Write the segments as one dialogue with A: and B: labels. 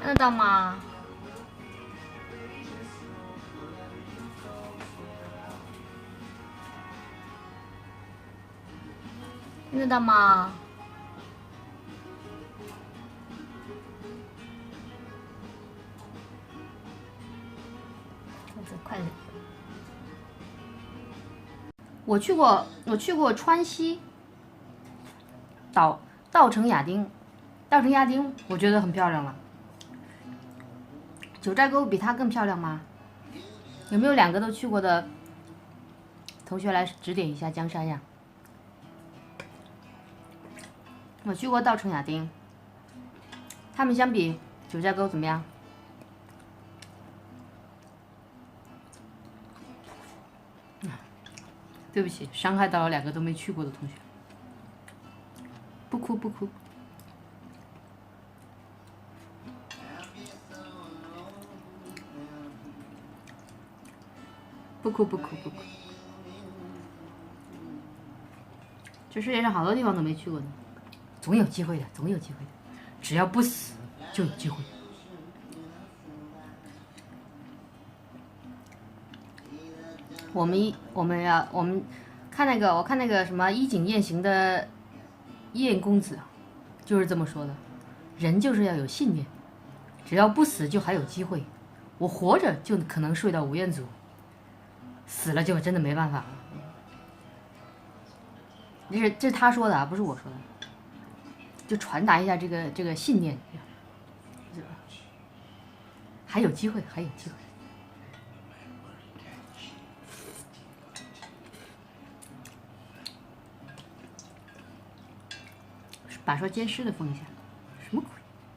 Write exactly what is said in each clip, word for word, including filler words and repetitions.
A: 看得到吗？听得到吗？快快点！我去过，我去过川西岛稻城亚丁，稻城亚丁我觉得很漂亮了。九寨沟比它更漂亮吗？有没有两个都去过的同学来指点一下江山呀？我去过稻城亚丁，他们相比九寨沟怎么样？对不起，伤害到了两个都没去过的同学。不哭不哭。不哭不哭不哭。这世界上好多地方都没去过呢，总有机会的，总有机会的，只要不死就有机会。我们一我们要我们看那个，我看那个什么衣锦雁行的燕公子，就是这么说的，人就是要有信念，只要不死就还有机会。我活着就可能睡到吴彦祖，死了就真的没办法了。这是这是他说的啊，不是我说的，就传达一下这个这个信念，还有机会，还有机会。把说奸尸的封一下，什么鬼？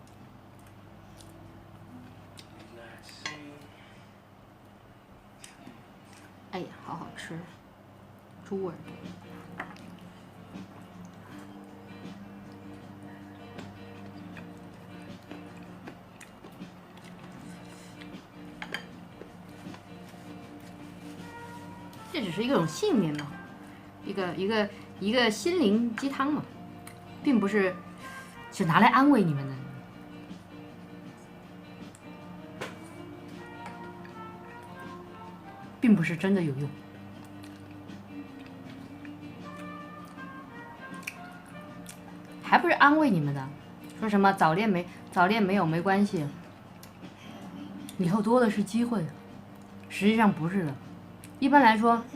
A: 哎呀，好好吃，猪耳朵。这只是一种信念嘛，一个一个一个心灵鸡汤嘛，并不是是拿来安慰你们的。并不是真的有用，还不是安慰你们的。说什么早恋没早恋没有没关系，以后多的是机会。实际上不是的，一般来说，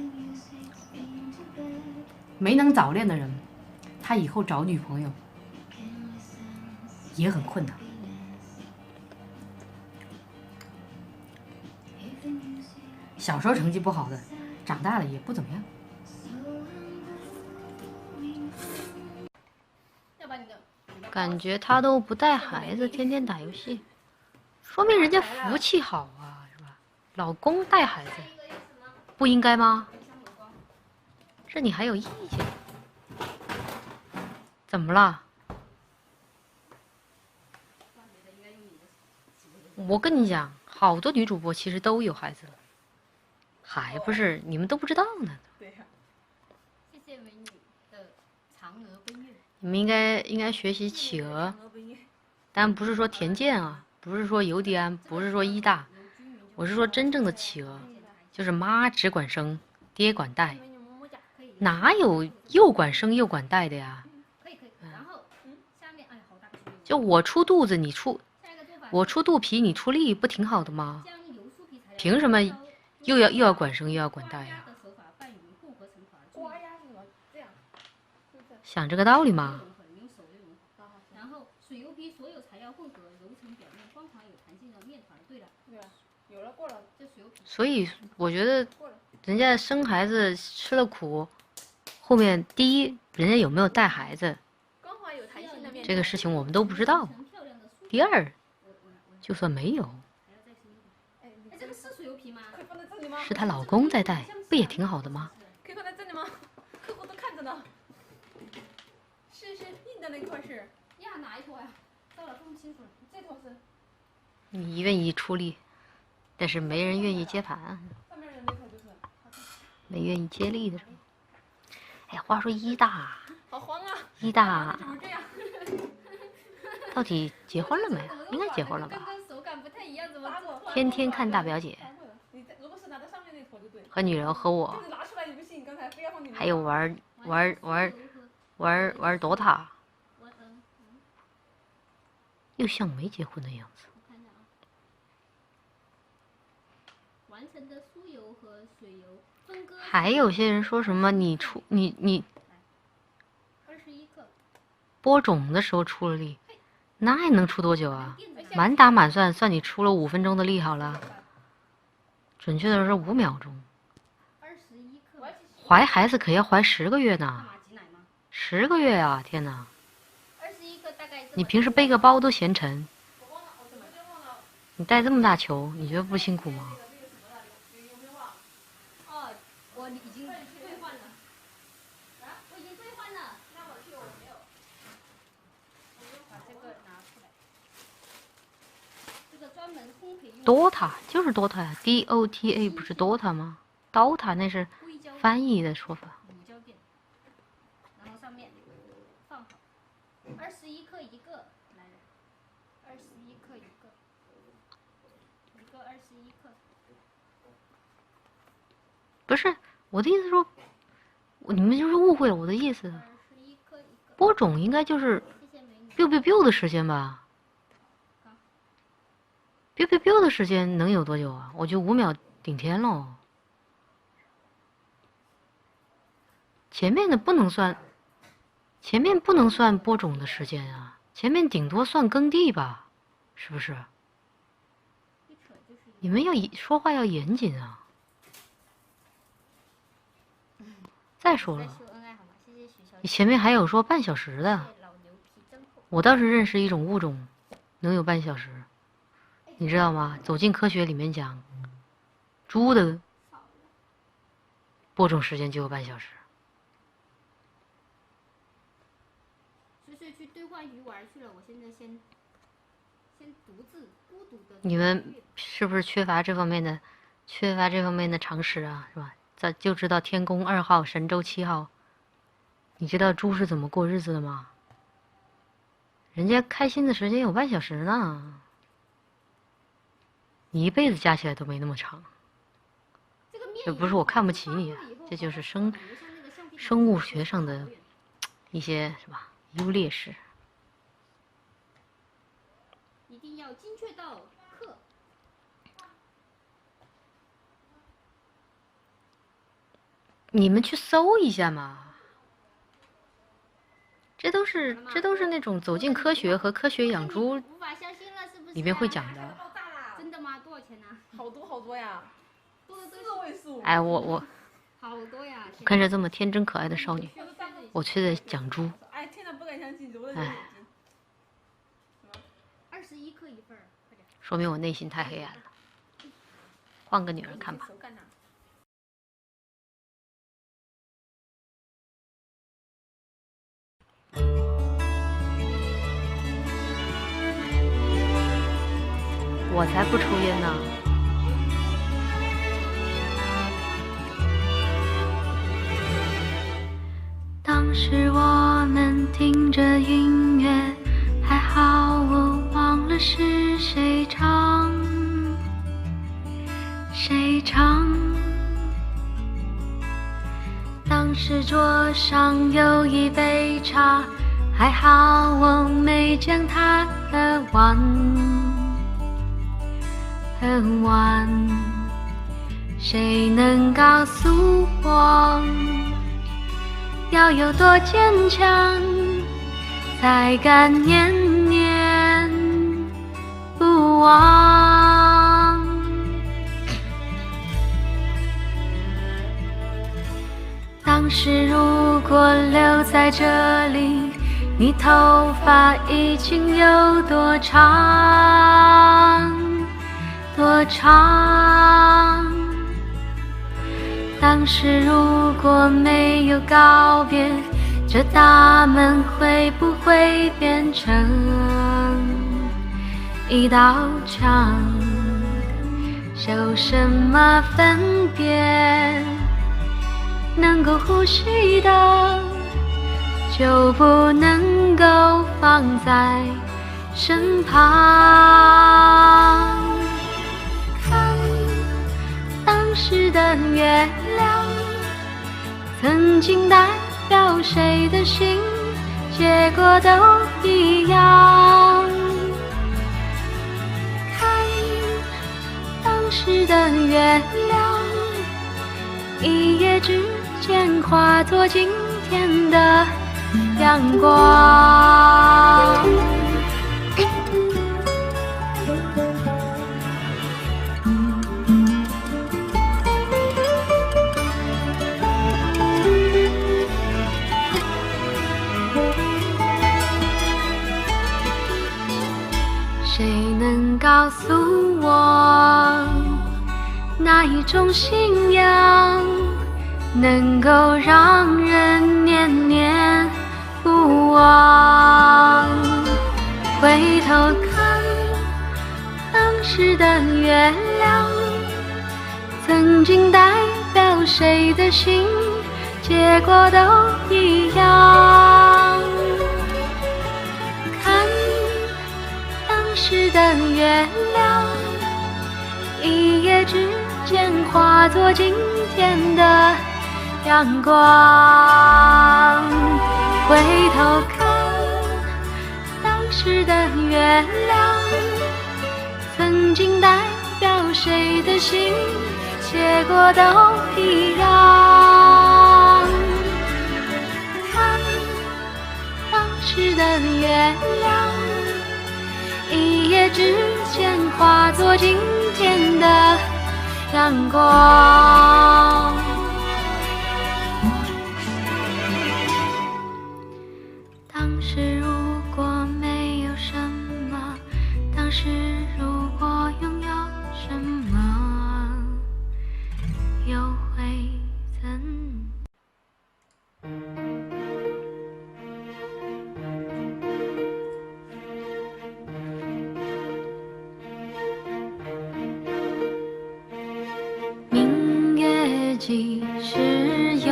A: 没能早恋的人，他以后找女朋友也很困难。小时候成绩不好的，长大了也不怎么样。感觉他都不带孩子，天天打游戏，说明人家福气好啊，是吧？老公带孩子，不应该吗？这你还有意见？怎么了？我跟你讲，好多女主播其实都有孩子了。还不是你们都不知道呢。对呀。谢谢美女的嫦娥奔月。你们应该应该学习企鹅，但不是说田健啊，不是说尤迪安，不是说一大，我是说真正的企鹅，就是妈只管生，爹管带，哪有又管生又管带的呀？可以可以。然后嗯，下面哎好大。就我出肚子你出，我出肚皮你出力，不挺好的吗？凭什么？又要又要管生又要管带呀、想这个道理吗？所以我觉得人家生孩子吃了苦，后面第一人家有没有带孩子，这个事情我们都不知道。第二，就算没有，是她老公在带，不也挺好的吗？
B: 可以放在这里吗？客户都看着呢。是是，硬的那块是呀，哪一坨呀？到了，分不清楚了。这坨是。
A: 你愿意出力，但是没人愿意接盘。
B: 上面的那块就是。
A: 没愿意接力的是吗？哎，话说一大，
B: 好慌啊！
A: 一大，
B: 怎么这样？
A: 到底结婚了没有？应该结婚了吧？ 天天看大表姐，和女人和我，还有玩玩玩玩玩 D O T A， 又像没结婚的样子。还有些人说什么你出你你播种的时候出了力，那也能出多久啊？满打满算算你出了五分钟的力好了，准确的是五秒钟。怀孩子可要怀十个月呢，十个月啊！天哪！你平时背个包都嫌沉，你带这么大球，你觉得不辛苦吗？
B: 哦，我已经兑换了。啊，我已经兑换了。那我去，我没有。把这个拿出来。这个专门烘焙用。D O
A: T A 就是 D O T A 呀 ，D O T A 不是 D O T A 吗 ？D O T A 那是翻译的说法。
B: 然后上面放好，二十一克一个，来了，二十一克一个，一个二十一克。
A: 不是我的意思说，你们就是误会了我的意思。播种应该就是 biu biu biu 的时间吧 ？biu biu biu 的时间能有多久啊？我就五秒顶天喽。前面的不能算，前面不能算播种的时间啊，前面顶多算耕地吧，是不是？你们要说话要严谨啊。再说了，你前面还有说半小时的，我倒是认识一种物种，能有半小时，你知道吗？走进科学里面讲，猪的播种时间就有半小时。
B: 去兑换鱼丸去了，我现在先先独自孤独的。
A: 你们是不是缺乏这方面的，缺乏这方面的常识啊？是吧？咱就知道天宫二号、神舟七号。你知道猪是怎么过日子的吗？人家开心的时间有半小时呢，你一辈子加起来都没那么长。这不是我看不起你啊，这就是生生物学上的一些是吧？优劣势。
B: 一定要精确到克。
A: 你们去搜一下嘛，这都是这都是那种走进科学和科学养猪里面会讲的。
B: 真的吗？多少钱呢？好多好多呀，四位数。
A: 哎，我我。
B: 好多呀！
A: 我看着这么天真可爱的少女，我却在讲猪。
B: 哎，天哪，不敢相信，揉了揉眼睛。二十一克一份，快点。
A: 说明我内心太黑暗了。换个女人看吧。我才不抽烟呢。当时我们听着音乐，还好我忘了是谁唱，谁唱。当时桌上有一杯茶，还好我没将它喝完，喝完。谁能告诉我？要有多坚强，才敢念念不忘？当时如果留在这里，你头发已经有多长，多长？当时如果没有告别，这大门会不会变成一道墙？有什么分别？能够呼吸的就不能够放在身旁。 曾经代表谁的心，结果都一样。看当时的月亮，一夜之间化作今天的阳光。谁能告诉我，哪一种信仰能够让人念念不忘？回头看当时的月亮，曾经代表谁的心，结果都一样。看当时的月亮，一夜之间化作今天的阳光。回头看当时的月亮，曾经代表谁的心，结果都一样。看当时的月亮，一夜之间化作今天的阳光。当时如果没有什么，当时如果拥有什么，又会怎？明月几时有？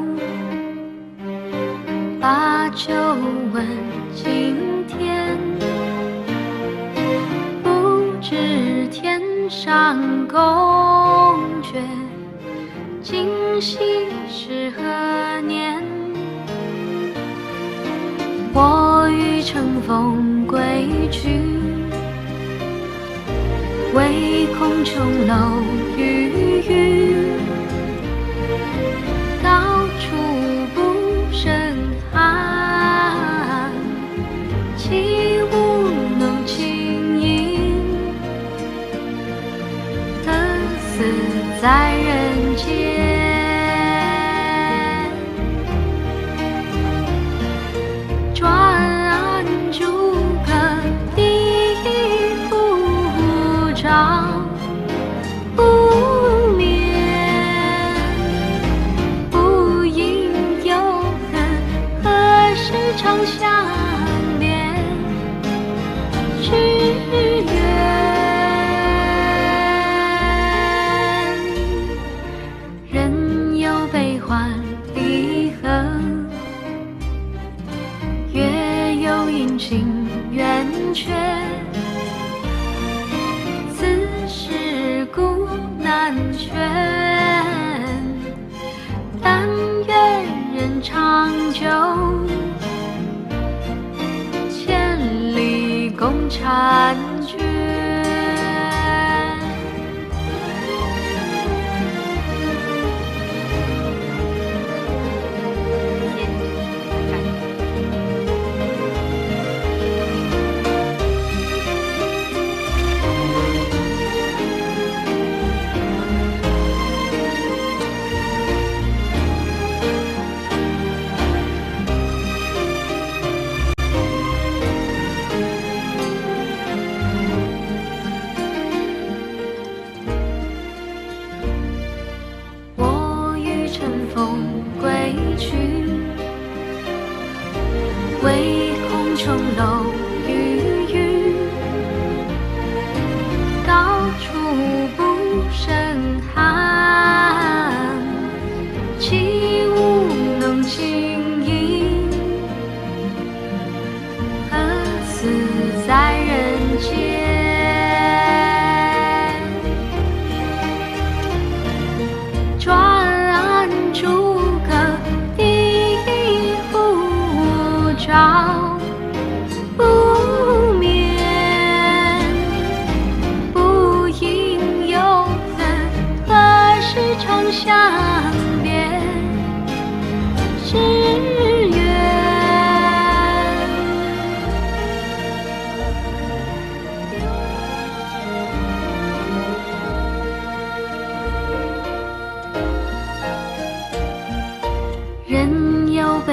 A: 把酒问青天，不知天上宫阙，今夕是何年？我欲乘风归去，唯恐琼楼玉宇，高处不胜寒，起舞弄清影，何似在人间？转朱阁，第一壶照不眠，不应有恨，何时长相恋？只愿人有悲欢离合，月有阴晴圆缺，此事古难全。但愿人长久，千里共婵娟。我欲乘风归去，唯恐琼楼玉宇，高处不胜寒，起舞弄清影，何似在人间？转朱阁，第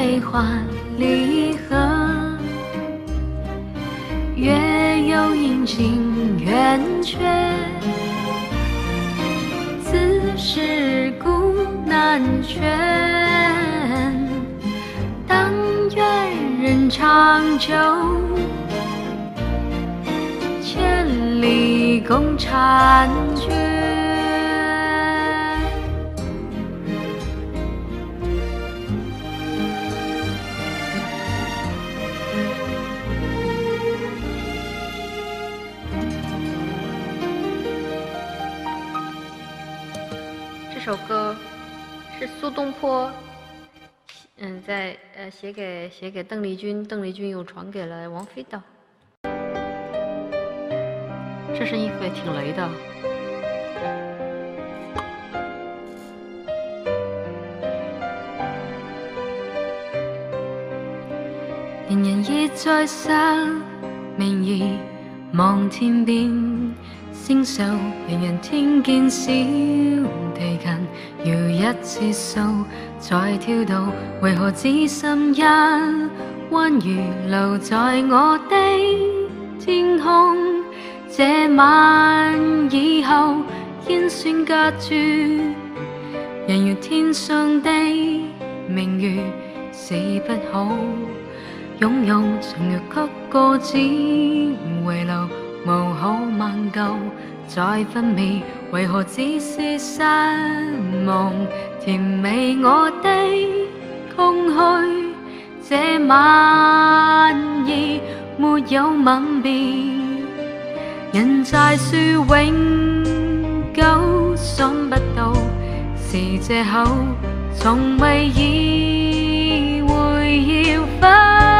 A: 悲欢离合，月有阴晴圆缺，此事古难全。但愿人长久，千里共婵娟。这首歌是苏东坡，嗯，在呃写给写给邓丽君，邓丽君又传给了王菲的。这身衣服也挺雷的。人人已在想，明兒望天邊，星宿人人聽見小提琴搖一節數，在跳動，為何只心一彎魚留在我的天空？這晚以後，煙酸隔住，人如天上的明月，是不可擁有，情若給個只遺留，無可挽救。再分別，為何只是失望？甜美我的空虛，這晚兒沒有吻別。人在說永久，想不到是藉口，從未意會要分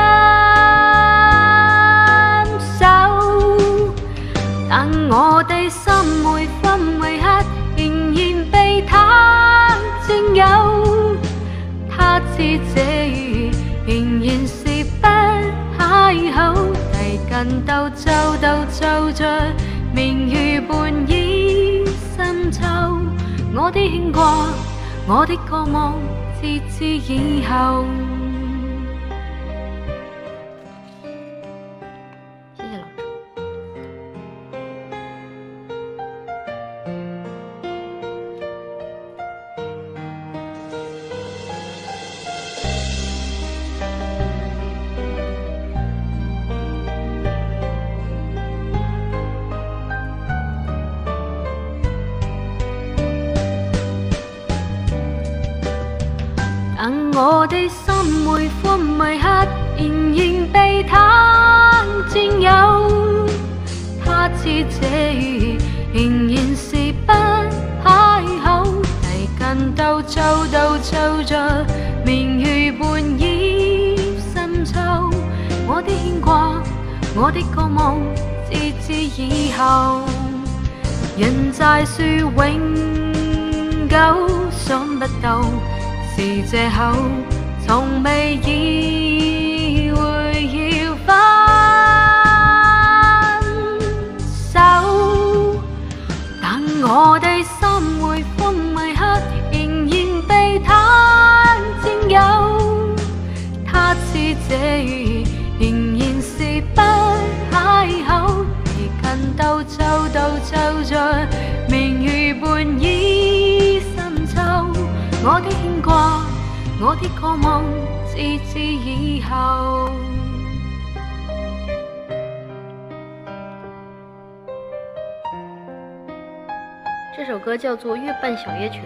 A: 手。但我的心每分每刻仍然被他佔有，他知這語仍然是不開口。提近鬥奏鬥奏着，明月半倚深秋。我的牽掛，我的渴望，自至以後。謝謝老師。但我的心每分每刻仍然被他佔有，他知這語仍然是不開口。提近鬥奏鬥奏着，明月半倚深秋。我的牽掛，我的渴望，自至以後。人在說永久，想不到是藉口，從未意會要分手。但我的心每分每刻仍然被他佔有，他知這語仍然是不開口。提近鬥奏鬥奏着，明月半倚深秋。我的牽掛，我的渴望，自至以後。这首歌叫做《月半小夜曲》。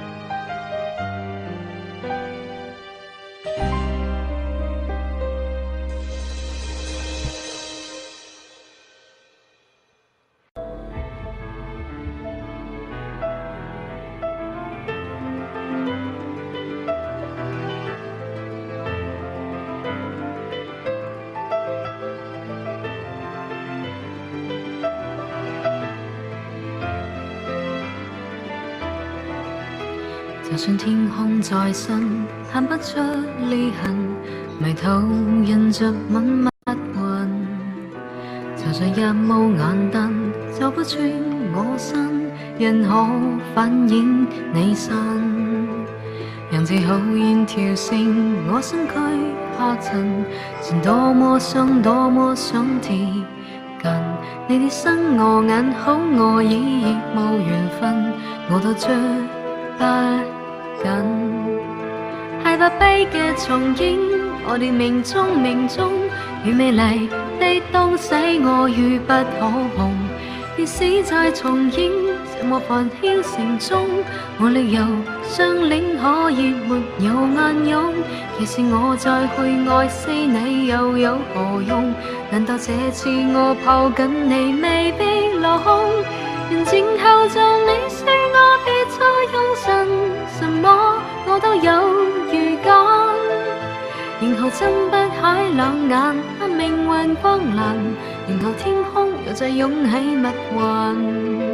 A: 就算天空再深，看不出裂痕，眉頭印着密密雲。就算一霧眼燈，走不穿我身，人可反映你身。 讓這好煙跳升我身軀下沉，曾多麼想多麼想貼近你的身，我眼好我耳亦無緣分，我都追不緊。害怕悲嘅重演，我哋命中命中與美麗的東西我與不可碰，要死再重演，這麼煩囂城中，我理由相戀可以沒有暗湧，其實我再去愛死你又有何用？難道這次我抱緊你未必落空？人靜後就你說我別再用神，什麼我都有預感，然後睜不開兩眼，他命運光臨，然後天空又再湧起密雲。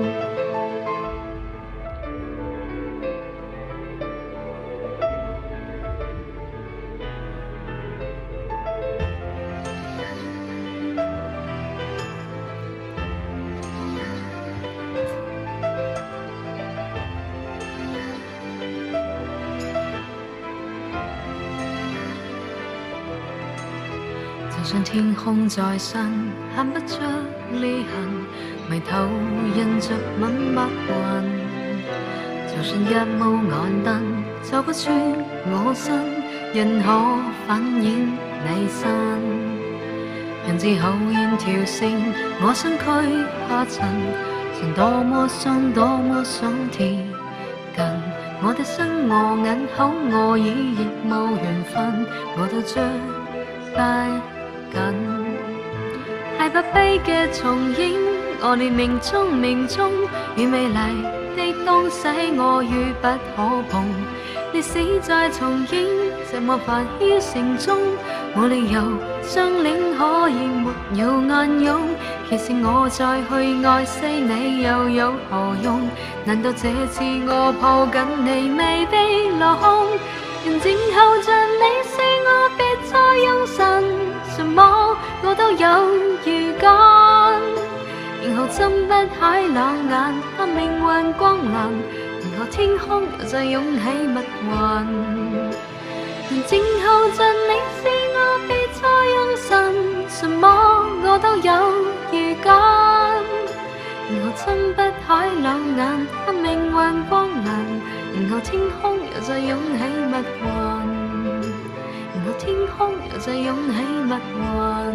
A: 就算天空再深，看不出裂痕，眉頭印着吻密雲。就算一霧眼燈，走不穿我身，人可反映你身。人知口煙跳升，我身軀下沉，曾多麼想多麼想貼近我的身，我眼口我耳亦無緣分，我都追不緊，害怕悲嘅重演，我哋命中命中與美麗的東西我與不可碰，你死再重演，這麼煩囂城中，冇理由相戀可以沒有暗湧，其實我再去愛死你又有何用？難道這次我抱緊你未必落空？人靜後像你說我別再用神，什麼我都有預感，然後睜不開兩眼，怕命運光臨，然後天空又再湧起密雲。人靜後像你說我別再用神，什麼我都有預感，然後睜不開兩眼，怕命運光臨，然後天空又再湧起密雲，然後天空又再湧起密雲。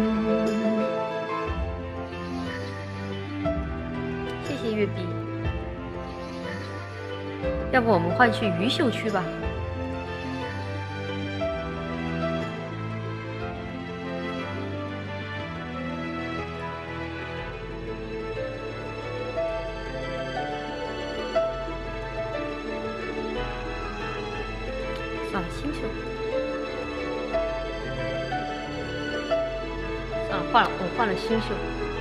A: 謝謝月碧，要不我們換去魚秀區吧。算了，新秀。算了，换了，我换了新秀。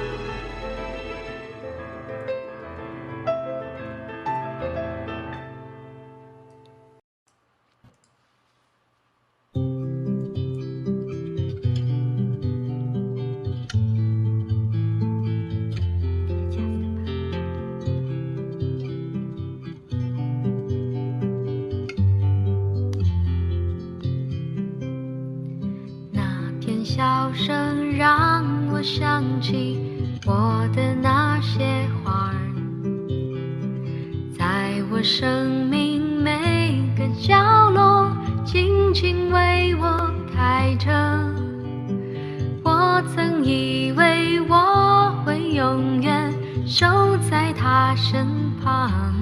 A: 笑声让我想起我的那些花儿，在我生命每个角落静静为我开着。我曾以为我会永远守在他身旁，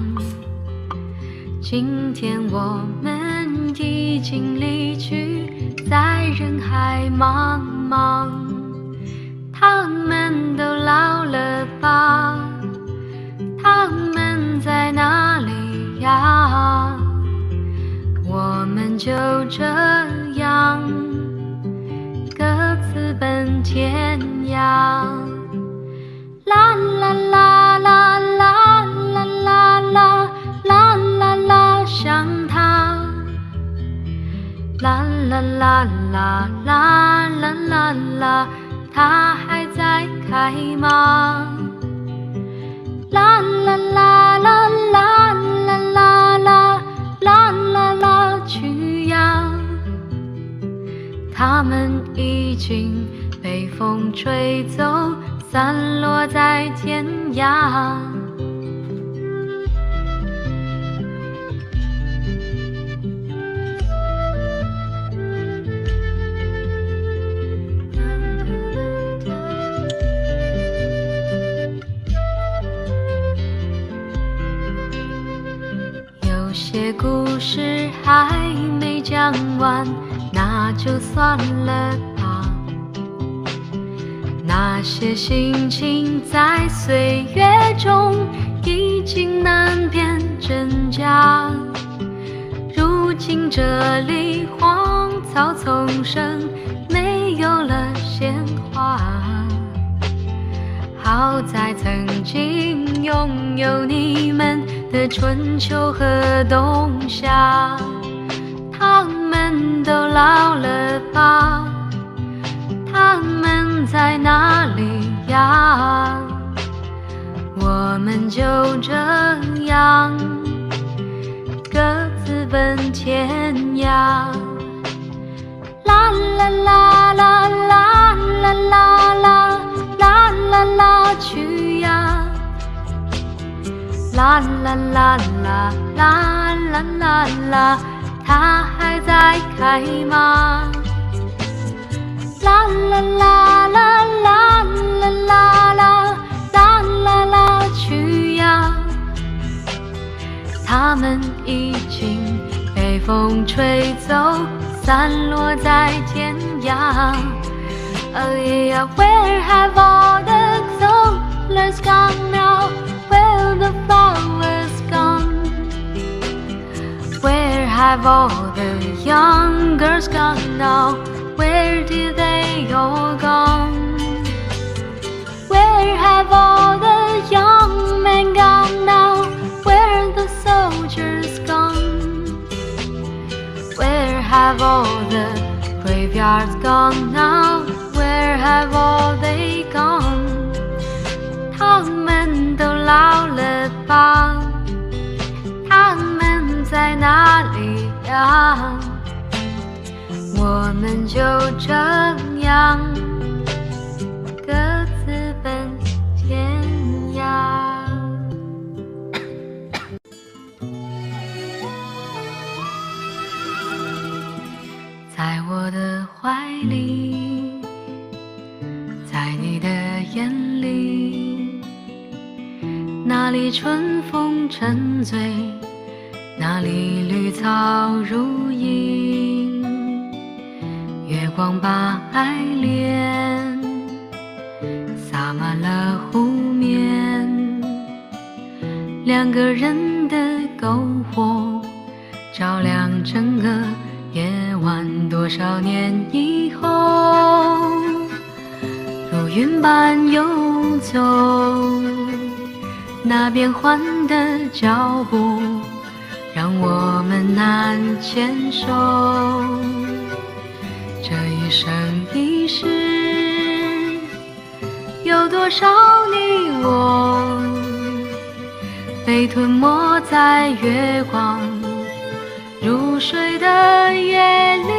A: 今天我们已经离去，在人海茫茫，他们都老了吧？他们在哪里呀？我们就这样各自奔天涯。啦啦啦啦啦啦啦啦啦啦啦，想他。啦啦啦啦啦啦啦啦，它还在开吗？啦啦啦啦啦啦啦啦啦啦啦，去经被风吹走，散落在天涯。有些故事还没讲完，那就算了吧。那些心情在岁月中已经难辨真假。如今这里荒草丛生，没有了鲜花。好在曾经拥有你们的春秋和冬夏，他们都老了吧？他们在哪里呀？我们就这样各自奔天涯。啦啦啦啦啦啦啦啦啦啦啦去呀！啦啦啦啦啦啦啦啦，它还在开吗？啦啦啦啦啦啦啦啦啦啦啦去呀！它们已经被风吹走，散落在天涯。Oh yeah, where have all the colors gone now? Where the flowers gone? Where have all the young girls gone now? Where did they all gone? Where have all the young men gone now? Where the soldiers gone? Where have all the graveyards gone now? Where have all they gone? 他们都老了吧？他们在哪里呀？我们就这样各自奔天涯。在我的怀里，在你的眼里，那里春风沉醉，那里绿草如茵，月光把爱恋洒满了湖面，两个人的篝火照亮整个夜晚。多少年以后，如云般游走，那变幻的脚步让我们难牵手。这一生一世，有多少你我被吞没在月光入睡的夜里。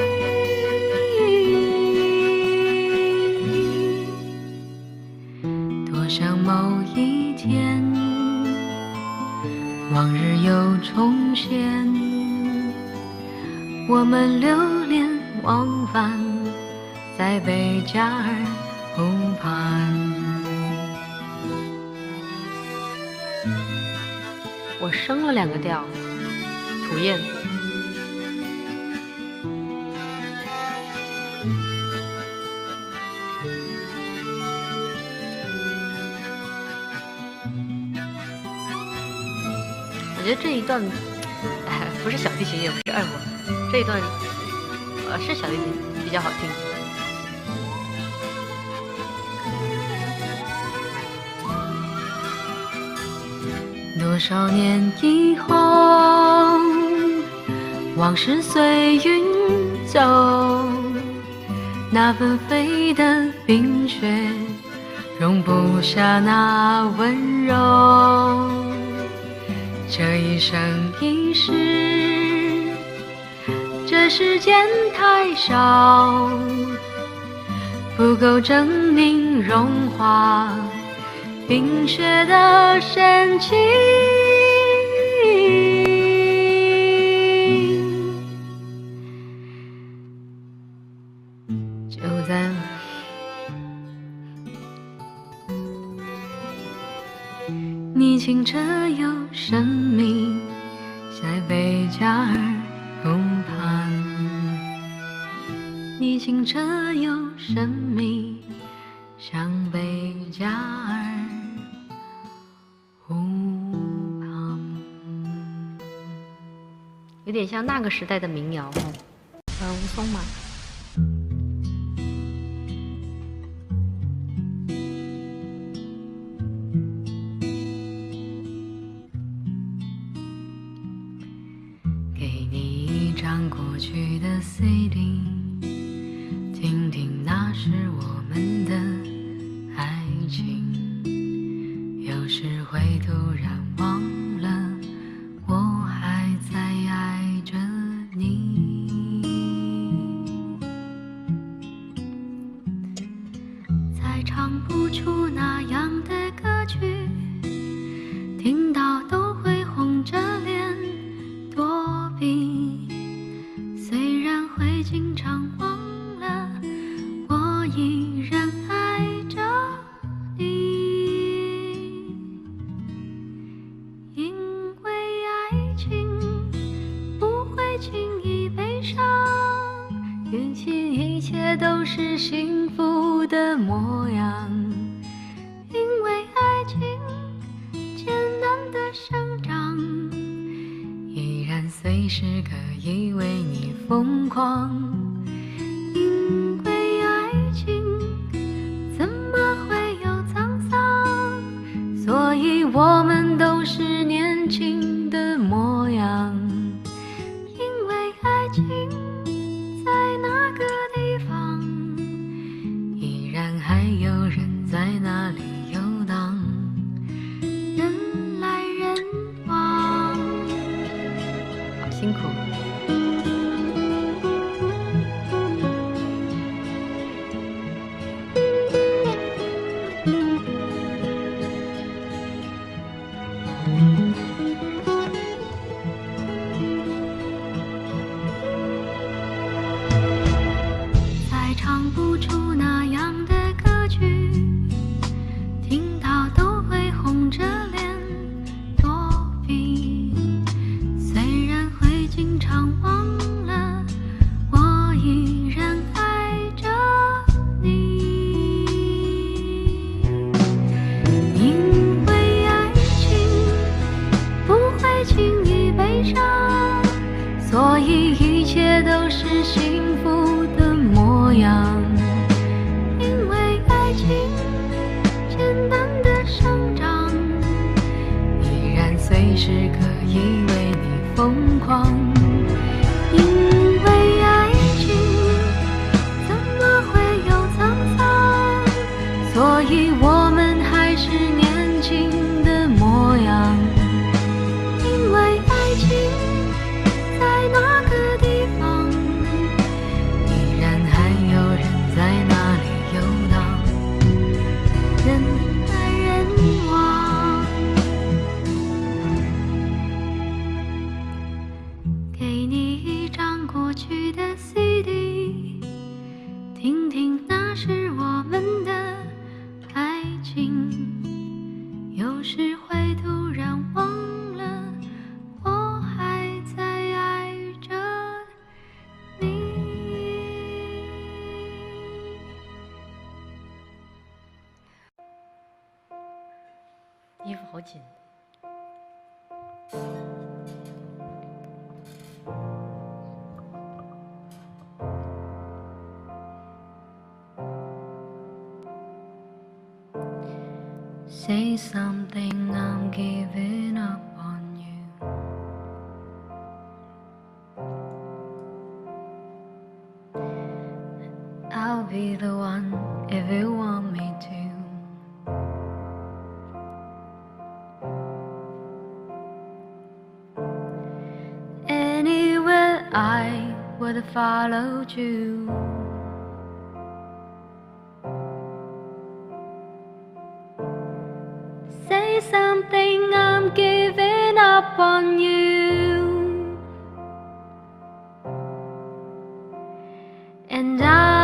A: 多想某一天，往日又重现，我们流连忘返在贝加尔湖畔。我升了两个调，土雁。我觉得这一段，哎，不是小提琴，也不是二胡，这一段，呃，是小提琴比较好听。多少年以后，往事随云走，那纷飞的冰雪容不下那温柔。这一生一世，这世间太少， 不够证明融化冰雪的深情。就在你清澈又神秘，在贝加尔湖畔。你清澈又神秘，像贝加尔湖旁。有点像那个时代的民谣哦，呃，吴松嘛。给你一张过去的 C D， 听听那是我们的爱情。有时会突然忘了，我还在爱着你。再唱不出那样的歌曲，听到都会红着脸躲避。虽然会经常忘了，我依然爱着你。因为爱情不会轻易悲伤，运气一切都是幸福的模样。因为爱情艰难的生长，依然随时可以为你疯狂。因为爱情怎么会有沧桑，所以我们都是年轻的模样。因为爱情在那个地方，依然还有人在那里游荡，人来人往。好辛苦。再唱不出那样的歌曲，听到都会红着脸躲避。虽然会经常忘了，我依然爱着你。因为爱情不会轻易悲伤，所以一切都是幸福的模样。因为爱情艰难的生长，依然随时可以为你疯狂。因为爱情怎么会有沧桑，所以我们还是年轻的模样。因为爱情在那个地方，依然还有人在那里游荡，人来人往。给你一张过去的 C D， 听听那是我们的爱情。有时会突然忘了，我还在爱着你。衣服好紧。Say something, I'm giving up on you. I'll be the one if you want me to. Anywhere I would have followed you. something, I'm giving up on you. And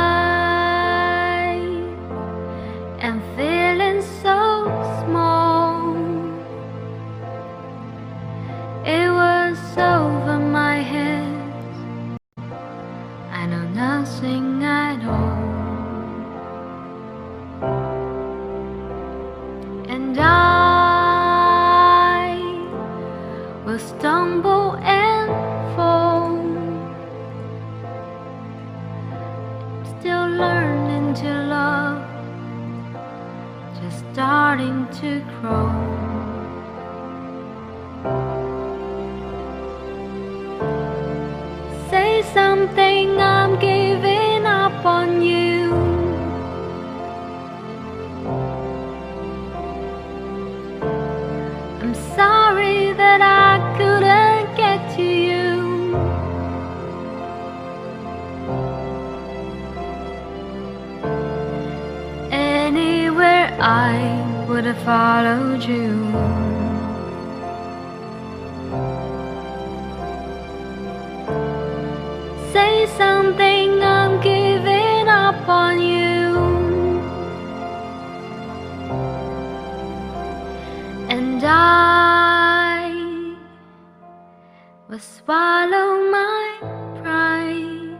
A: I am feeling so small. It was over my head, I know nothing at all. And I will stumble and fall, still learning to love, just starting to crawl. Say something, I'm giving up on you. I'm sorry that I couldn't get to you. Anywhere I would have followed you. Say something, I'm giving up on you. And I will swallow my pride.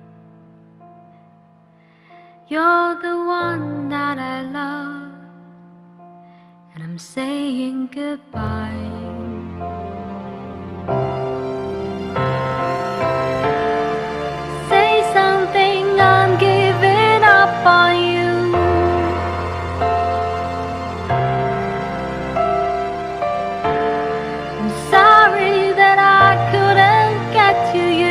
A: You're the one that I love, and I'm saying goodbye. Say something, I'm giving up on you. I'm sorry that I couldn't get to you.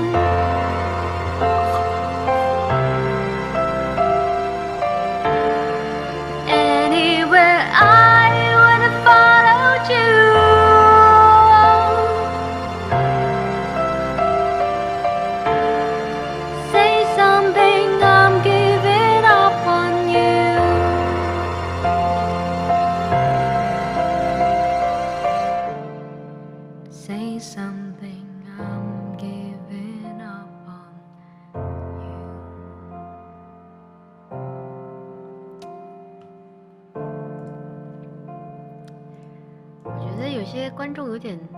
A: Anywhere I would have followed you. Say something, I'm giving up on you. Say something, I'm giving up on you. 我觉得有些观众有点